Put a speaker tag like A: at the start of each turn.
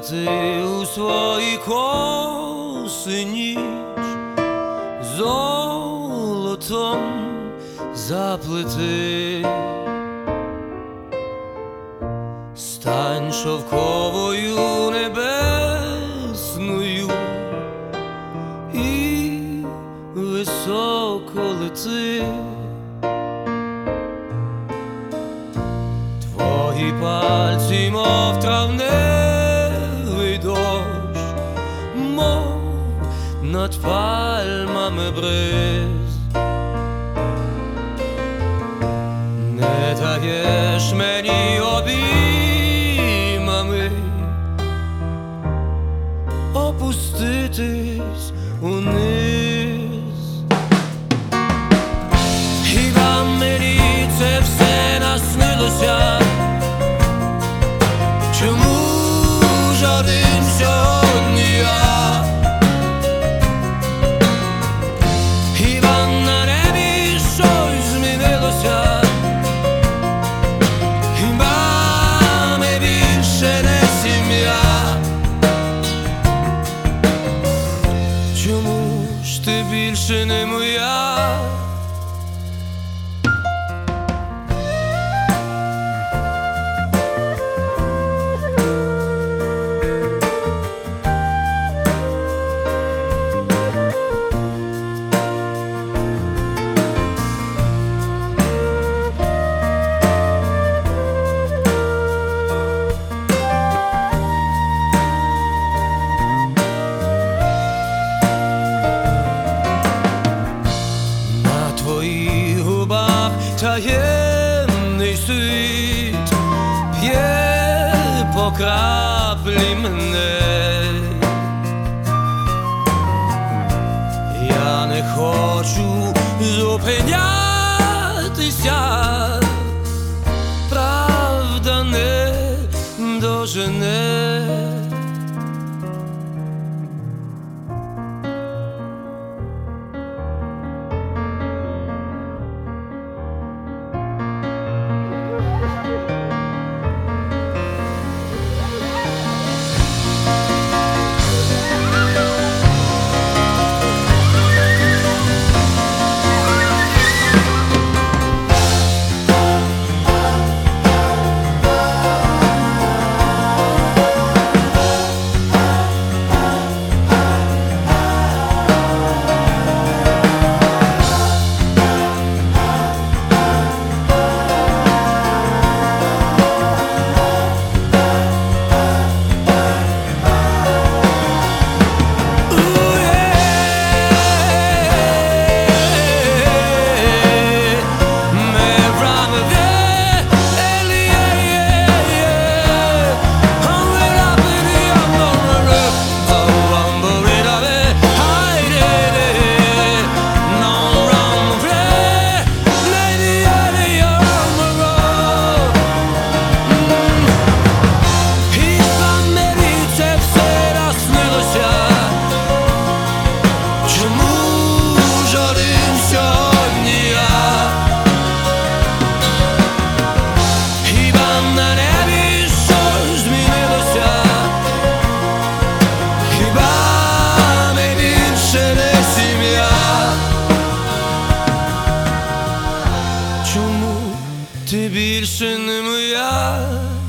A: заплети у свої коси ніч, золотом заплети, стань шовковою небесною і високо лети. Твої пальці, мов травневий дощ, мов над пальмами бриз. Не даєш мені обіймами опуститись униз. Хіба мені це все наснилося? Чому ж один сьогодні я? Хіба на небі щось змінилося? Хіба ми більше не сім'я? Чому ж ти більше не моя? Таємний світ п'є по краплі мене. Я не хочу зупинятися, правда не дожене. Чому ти більше не моя?